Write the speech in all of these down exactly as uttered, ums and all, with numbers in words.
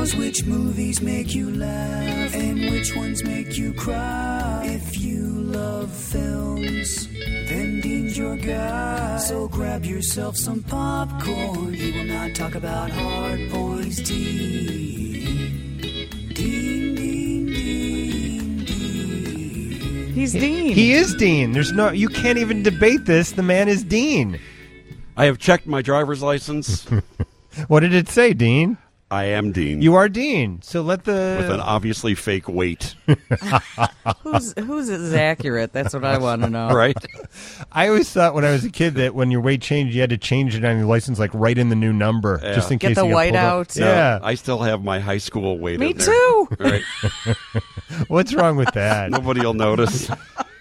knows which movies make you laugh and which ones make you cry. If you love films, then Dean's your guy. So grab yourself some popcorn. He will not talk about hard points. Dean, Dean, Dean, Dean, Dean. He's Dean. He is Dean. There's no. You can't even debate this. The man is Dean. I have checked my driver's license. What did it say, Dean? I am Dean. You are Dean. So let the with an obviously fake weight. who's who's is accurate? That's what I want to know. Right? I always thought when I was a kid that when your weight changed, you had to change it on your license, like right in the new number, Yeah. just in Get case the you got white pulled up. out. No, Yeah. I still have my high school weight Me in there. too. Right? What's wrong with that? Nobody will notice.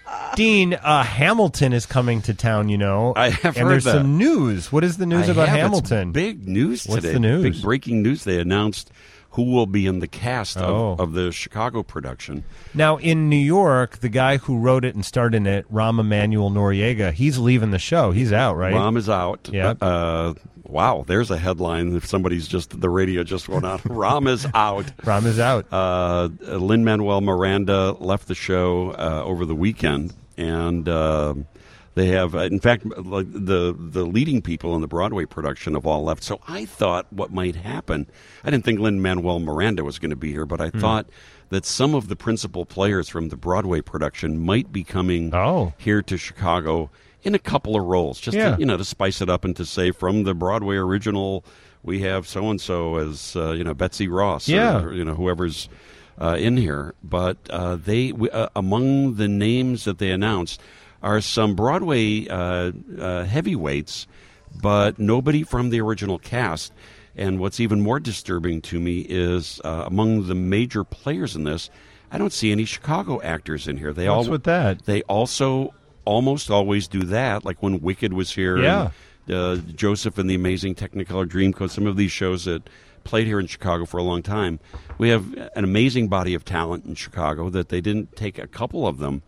Dean, uh, Hamilton is coming to town, you know. I have and heard there's that. some news. What is the news I about have. Hamilton? It's big news What's today. the news? Big breaking news. They announced who will be in the cast Oh. of, of the Chicago production. Now, in New York, the guy who wrote it and starred in it, Rahm Emanuel Noriega, he's leaving the show. He's out, right? Rom is out. Yeah. Uh, wow, there's a headline. If somebody's just, the radio just went out. Rom is out. Rahm is out. Uh, Lin-Manuel Miranda left the show uh, over the weekend, and uh, they have, uh, in fact, like the the leading people in the Broadway production have all left. So I thought what might happen, I didn't think Lin-Manuel Miranda was going to be here, but I Hmm. thought that some of the principal players from the Broadway production might be coming Oh. here to Chicago in a couple of roles, just Yeah. to, you know, to spice it up and to say from the Broadway original, we have so and so as uh, you know Betsy Ross, Yeah. or, you know whoever's uh, in here. But uh, they we, uh, among the names that they announced are some Broadway uh, uh, heavyweights, but nobody from the original cast. And what's even more disturbing to me is uh, among the major players in this, I don't see any Chicago actors in here. They What's all with that? They also almost always do that, like when Wicked was here. Yeah. And, uh, Joseph and the Amazing Technicolor Dreamcoat, some of these shows that played here in Chicago for a long time. We have an amazing body of talent in Chicago that they didn't take a couple of them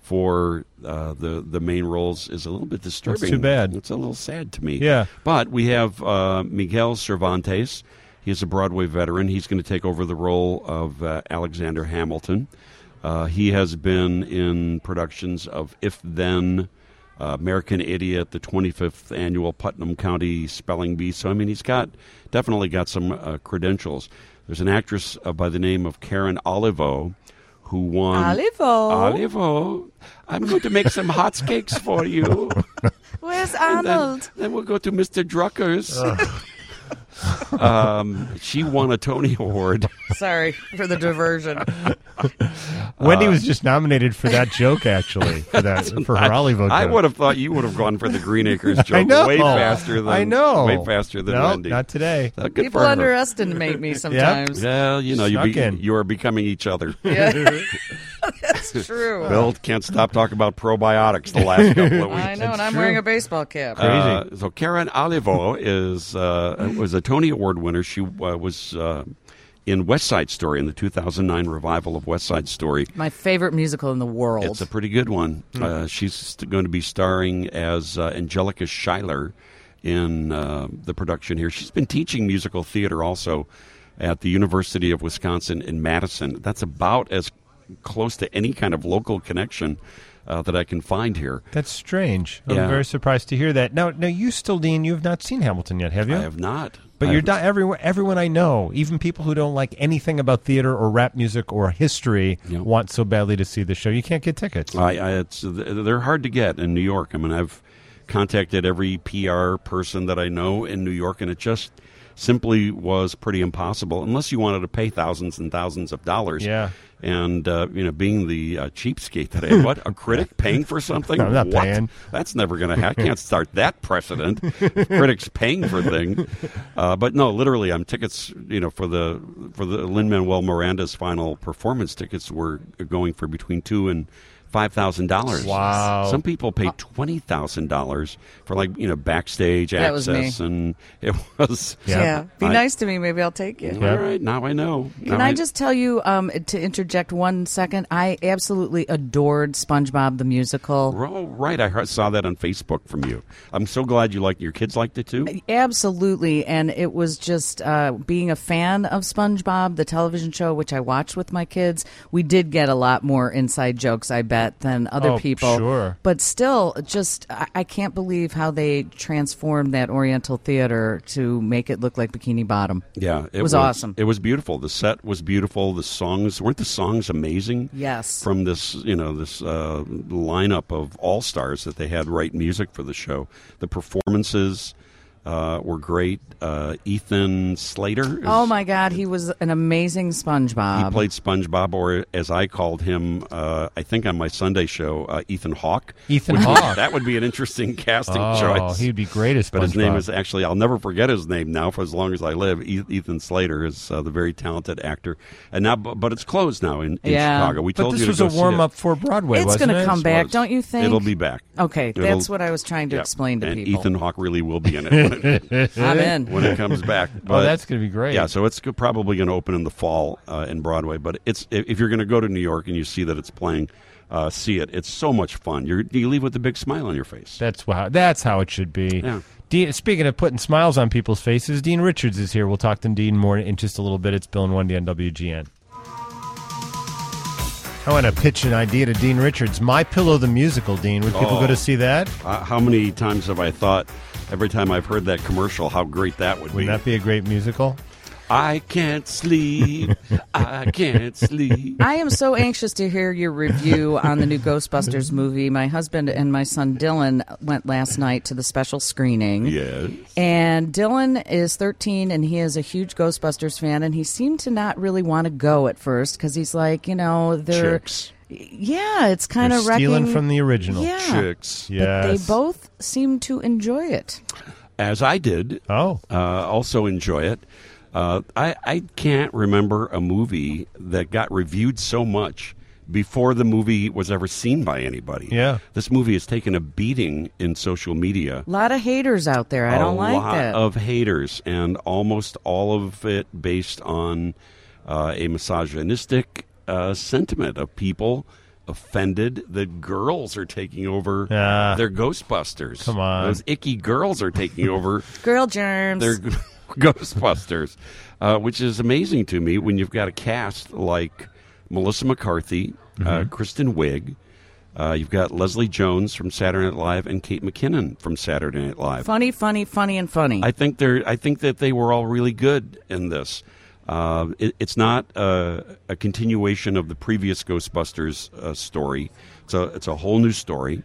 for uh, the the main roles is a little bit disturbing. too bad. It's a little sad to me. Yeah. But we have uh, Miguel Cervantes. He's a Broadway veteran. He's going to take over the role of uh, Alexander Hamilton. Uh, he has been in productions of If Then, uh, American Idiot, the twenty-fifth annual Putnam County Spelling Bee. So, I mean, he's got definitely got some uh, credentials. There's an actress uh, by the name of Karen Olivo who won... Olivo. Olivo. I'm going to make some hot cakes for you. Where's And then, Arnold? then we'll go to Mister Drucker's. um, she won a Tony Award. Sorry for the diversion. Wendy was just nominated for that joke, actually, for that for her Olivo joke. I would have thought you would have gone for the Green Acres joke I know. way faster than I know. way faster than no, Wendy. not today. Uh, good People for her. underestimate me sometimes. Well, you know, you, Snuck be, in. you are becoming each other. Yeah. That's true. Bill can't stop talking about probiotics the last couple of weeks. I know, and I'm true. wearing a baseball cap. Uh, so Karen Olivo is uh, was a Tony Award winner. She uh, was uh, in West Side Story in the two thousand nine revival of West Side Story. My favorite musical in the world. It's a pretty good one. Uh, she's st- going to be starring as uh, Angelica Schuyler in uh, the production here. She's been teaching musical theater also at the University of Wisconsin in Madison. That's about as close to any kind of local connection uh, that I can find here. That's strange. I'm Yeah. very surprised to hear that. Now, now you still, Dean, you have not seen Hamilton yet, have you? I have not. But I you're haven't- not everyone. Everyone I know, even people who don't like anything about theater or rap music or history, Yep. want so badly to see the show. You can't get tickets. I, I, it's, they're hard to get in New York. I mean, I've contacted every P R person that I know in New York, and it just simply was pretty impossible unless you wanted to pay thousands and thousands of dollars. Yeah. And, uh, you know, being the uh, cheapskate that I am, what, a critic paying for something? No, I'm not what? paying. That's never going to happen. I can't start that precedent. Critics paying for things. Uh, but no, literally, I'm tickets, you know, for the for the Lin-Manuel Miranda's final performance tickets were going for between two and five thousand dollars. Wow. Some people paid twenty thousand dollars for, like, you know, backstage That was access, me. and it was. Yeah. Yeah. Be I- nice to me. Maybe I'll take it. All right, now I know. Can Now I just tell you, um, to interject one second, I absolutely adored SpongeBob the musical. Oh, right. I heard, saw that on Facebook from you. I'm so glad you like your kids liked it too. Absolutely, and it was just uh, being a fan of SpongeBob, the television show, which I watched with my kids. We did get a lot more inside jokes, I bet, than other Oh, people. sure. But still, just I, I can't believe how they transformed that Oriental theater to make it look like Bikini Bottom. Yeah, It was awesome. It was beautiful. The set was beautiful. The songs weren't the songs amazing. Yes. From this, you know, this uh, lineup of all stars that they had write music for the show. The performances uh, were great. Uh, Ethan Slater. is- Oh my God, he was an amazing SpongeBob. He played SpongeBob, or as I called him, uh, I think on my Sunday show, uh, Ethan Hawke. Ethan Which- Hawke. That would be an interesting casting Oh, choice. he'd be great as SpongeBob. But his name is actually, I'll never forget his name now for as long as I live. E- Ethan Slater is uh, the very talented actor. And now, bu- But it's closed now in, in Yeah. Chicago. We But told this you to was go a see warm it. up for Broadway, It's wasn't gonna it? come back, Was. don't you think? It'll be back. Okay, It'll- that's what I was trying to yeah. explain to and people. Ethan Hawke really will be in it when it, I'm in. when it comes back. Oh, But- that's going to be great. Yeah, so it's go- probably going to open in the fall uh, in Broadway. But it's if if you're going to go to New York and you see that it's playing, uh, see it. It's so much fun. You're, you leave with a big smile on your face. That's how, that's how it should be. Yeah. Dean, speaking of putting smiles on people's faces, Dean Richards is here. We'll talk to Dean more in just a little bit. It's Bill and Wendy on W G N. I want to pitch an idea to Dean Richards. My Pillow the Musical, Dean. Would people Oh. go to see that? Uh, how many times have I thought, every time I've heard that commercial, how great that would be? Wouldn't that be a great musical? I can't sleep. I can't sleep. I am so anxious to hear your review on the new Ghostbusters movie. My husband and my son Dylan went last night to the special screening. Yes. And Dylan is thirteen, and he is a huge Ghostbusters fan, and he seemed to not really want to go at first because he's like, you know, they're... Chicks. Yeah, it's kind They're of wrecking... stealing from the original. Yeah. Chicks. But Yes. they both seem to enjoy it. As I did. Oh. Uh, also enjoy it. Uh, I, I can't remember a movie that got reviewed so much before the movie was ever seen by anybody. Yeah. This movie has taken a beating in social media. A lot of haters out there. I don't a like lot that. of haters, and almost all of it based on uh, a misogynistic uh, sentiment of people offended that girls are taking over Ah. their Ghostbusters. Come on. Those icky girls are taking over Girl germs. their Ghostbusters, uh, which is amazing to me when you've got a cast like Melissa McCarthy, Mm-hmm. uh, Kristen Wiig. Uh, you've got Leslie Jones from Saturday Night Live and Kate McKinnon from Saturday Night Live. Funny, funny, funny, and funny. I think they're. I think that they were all really good in this. Uh, it, it's not uh, a continuation of the previous Ghostbusters uh, story. It's a it's a whole new story.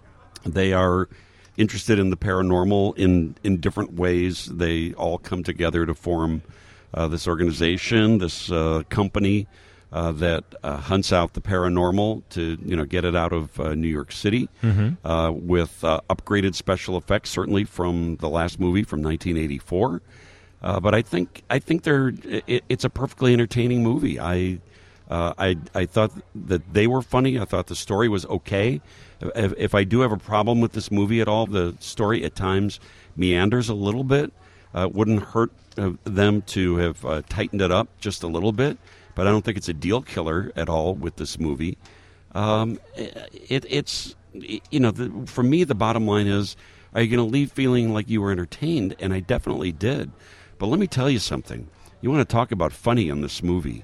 They are interested in the paranormal in in different ways. They all come together to form uh, this organization, this uh, company uh, that uh, hunts out the paranormal to you know get it out of uh, New York City uh, with uh, upgraded special effects, certainly from the last movie from nineteen eighty-four. Uh, but I think I think they're it, it's a perfectly entertaining movie. I, uh, I I thought that they were funny. I thought the story was okay. If, if I do have a problem with this movie at all, the story at times meanders a little bit. Uh, wouldn't hurt uh, them to have uh, tightened it up just a little bit. But I don't think it's a deal killer at all with this movie. Um, it, it's you know the, for me the bottom line is, are you going to leave feeling like you were entertained? And I definitely did. But let me tell you something. You want to talk about funny in this movie.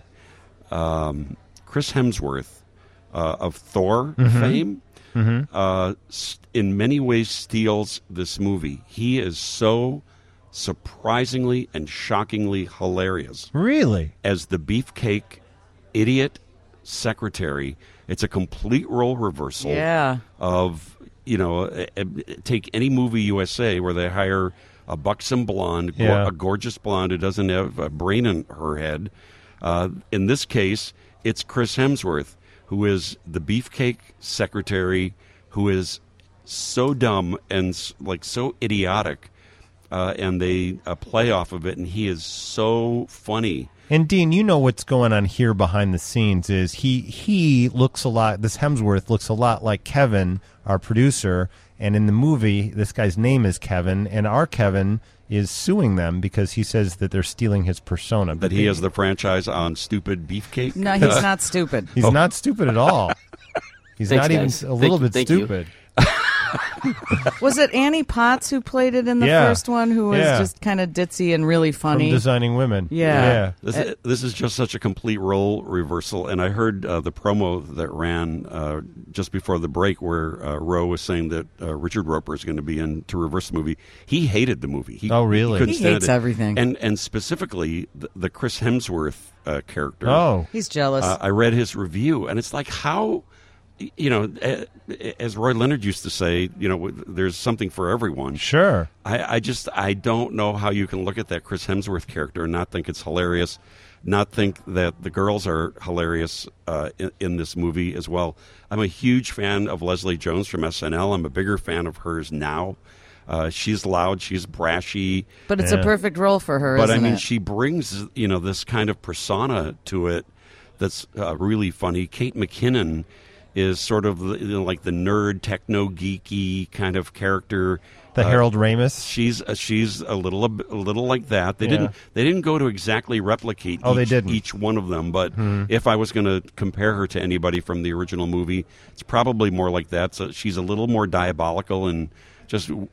Um, Chris Hemsworth uh, of Thor Mm-hmm. fame uh, st- in many ways steals this movie. He is so surprisingly and shockingly hilarious Really? as the beefcake idiot secretary. It's a complete role reversal Yeah. of, you know, uh, uh, take any movie U S A where they hire a buxom blonde, go- Yeah. a gorgeous blonde who doesn't have a brain in her head. Uh, in this case, it's Chris Hemsworth, who is the beefcake secretary, who is so dumb and s- like so idiotic. uh, and they uh, play off of it, and he is so funny. And Dean, you know what's going on here behind the scenes is he he looks a lot, this Hemsworth looks a lot like Kevin, our producer, and in the movie, this guy's name is Kevin, and our Kevin is suing them because he says that they're stealing his persona. That he has the franchise on Stupid Beefcake? No, he's not stupid. He's oh. not stupid at all. He's Thanks, not guys. even a little thank, bit thank stupid. Was it Annie Potts who played it in the yeah. first one, who was yeah. just kind of ditzy and really funny? From Designing Women. Yeah. yeah. This, uh, this is just such a complete role reversal. And I heard uh, the promo that ran uh, just before the break where uh, Rowe was saying that uh, Richard Roper is going to be in to reverse the movie. He hated the movie. He, oh, really? He, couldn't he stand hates it. everything. And, and specifically, the, the Chris Hemsworth uh, character. Oh. He's jealous. Uh, I read his review, and it's like, how... You know, as Roy Leonard used to say, you know, there's something for everyone. Sure. I, I just, I don't know how you can look at that Chris Hemsworth character and not think it's hilarious, not think that the girls are hilarious uh, in, in this movie as well. I'm a huge fan of Leslie Jones from S N L. I'm a bigger fan of hers now. Uh, she's loud, she's brashy. but it's yeah. a perfect role for her, But isn't I mean, it? she brings, you know, this kind of persona to it that's uh, really funny. Kate McKinnon is sort of you know, like the nerd, techno geeky kind of character. The uh, Harold Ramis. She's uh, she's a little a little like that. They Yeah. didn't they didn't go to exactly replicate Oh, each, they didn't. each one of them. But Hmm. if I was going to compare her to anybody from the original movie, it's probably more like that. So she's a little more diabolical and just w-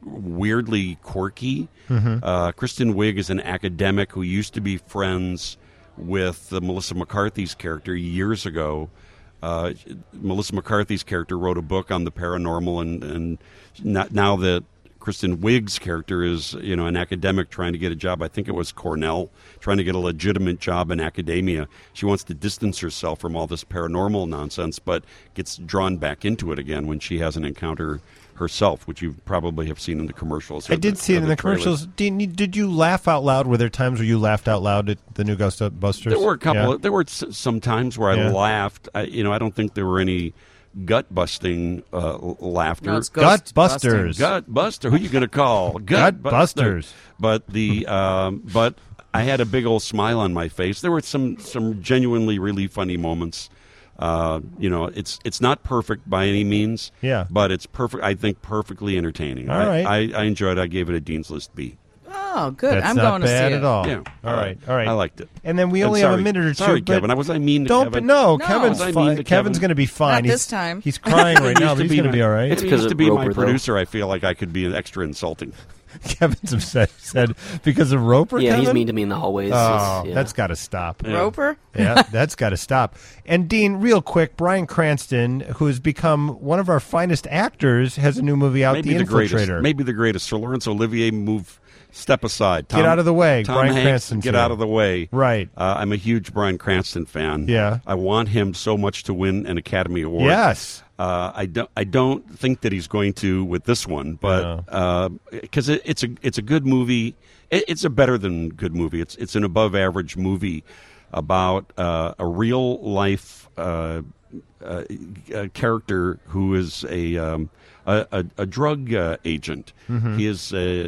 weirdly quirky. Mm-hmm. Uh, Kristen Wiig is an academic who used to be friends with uh, Melissa McCarthy's character years ago. Uh, Melissa McCarthy's character wrote a book on the paranormal, and, and not, now that Kristen Wiig's character is, you know, an academic trying to get a job, I think it was Cornell, trying to get a legitimate job in academia. She wants to distance herself from all this paranormal nonsense, but gets drawn back into it again when she has an encounter herself, which you probably have seen in the commercials. I did the, see it in the trailers. commercials. Did you, did you laugh out loud? Were there times where you laughed out loud at the new Ghostbusters? There were a couple. Yeah. Of, there were s- some times where I Yeah. laughed. I, you know, I don't think there were any gut-busting uh, l- laughter. No, it's Gut ghost Busters. Gut Buster. Who you going to call? Gut Busters. But the um, but I had a big old smile on my face. There were some some genuinely really funny moments. Uh, you know, it's it's not perfect by any means. Yeah. But it's perfect. I think perfectly entertaining. All I, right. I, I enjoyed it. I gave it a Dean's List B. Oh, good. That's I'm not going to see bad it. at all. Yeah. All right. All right. I liked it. And then we And only sorry- have a minute or two. Sorry, but Kevin. I was I mean to Don't. Kevin. No, No. Kevin's Was I mean fine. to Kevin's Kevin? going to be fine. Not he's, this time. He's crying right It now, used but to he's be going to my- be all right. It because used to of be my Roper, though. producer. I feel like I could be an extra insulting. Kevin's upset. He said because of Roper. Yeah, he's Kevin? mean to me in the hallways. Oh, He's- yeah. that's got to stop. Roper? Yeah, that's got to stop. And Dean, real quick, Bryan Cranston, who has become one of our finest actors, has a new movie out, Maybe The the greatest. Infiltrator. Maybe the greatest. Sir Laurence Olivier, move, step aside. Tom, Get out of the way. Tom Bryan Hanks, Cranston's get here. out of the way. Right. Uh, I'm a huge Bryan Cranston fan. Yeah. I want him so much to win an Academy Award. Yes. Uh, I don't. I don't think that he's going to with this one, but because it, it's a it's a good movie. It, it's a better than good movie. It's it's an above average movie about uh, a real life uh, uh, uh, character who is a um, a, a, a drug uh, agent. Mm-hmm. He is a,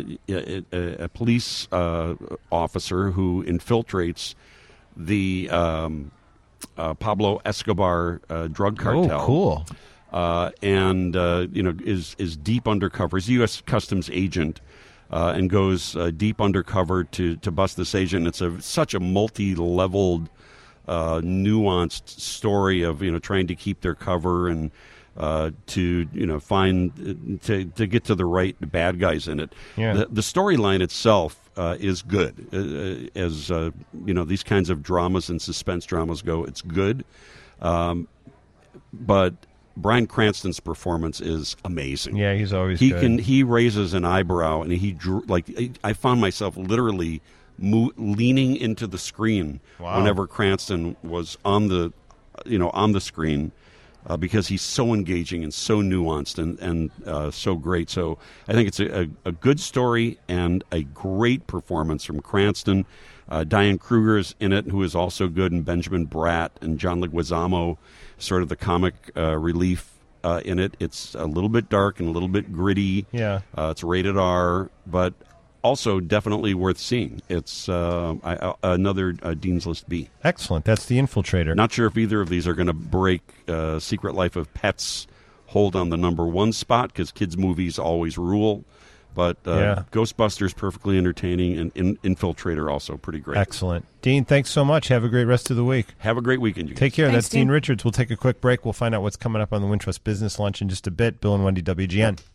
a, a police uh, officer who infiltrates the um, uh, Pablo Escobar uh, drug cartel. Oh, cool. Uh, and uh, you know is is deep undercover. He's a U S Customs agent uh, and goes uh, deep undercover to, to bust this agent. It's a such a multi-leveled, uh, nuanced story of you know trying to keep their cover and uh, to you know find to to get to the right bad guys in it. Yeah. The, the storyline itself uh, is good, uh, as uh, you know these kinds of dramas and suspense dramas go. It's good, um, but Bryan Cranston's performance is amazing. Yeah, he's always he good. can he raises an eyebrow and he drew like I found myself literally mo- leaning into the screen Wow. whenever Cranston was on the you know on the screen uh, because he's so engaging and so nuanced and and uh, so great. So I think it's a, a, a good story and a great performance from Cranston. Uh, Diane Kruger is in it, who is also good, and Benjamin Bratt and John Leguizamo, sort of the comic uh, relief uh, in it. It's a little bit dark and a little bit gritty. Yeah. Uh, it's rated R, but also definitely worth seeing. It's uh, I, uh, another uh, Dean's List B. Excellent. That's The Infiltrator. Not sure if either of these are going to break uh, Secret Life of Pets' hold on the number one spot, because kids' movies always rule. But uh, Yeah. Ghostbusters, perfectly entertaining, and in- Infiltrator also pretty great. Excellent. Dean, thanks so much. Have a great rest of the week. Have a great weekend, you guys. Take care. Thanks, That's Dean Dean. Richards. We'll take a quick break. We'll find out what's coming up on the Wintrust Business Lunch in just a bit. Bill and Wendy, W G N.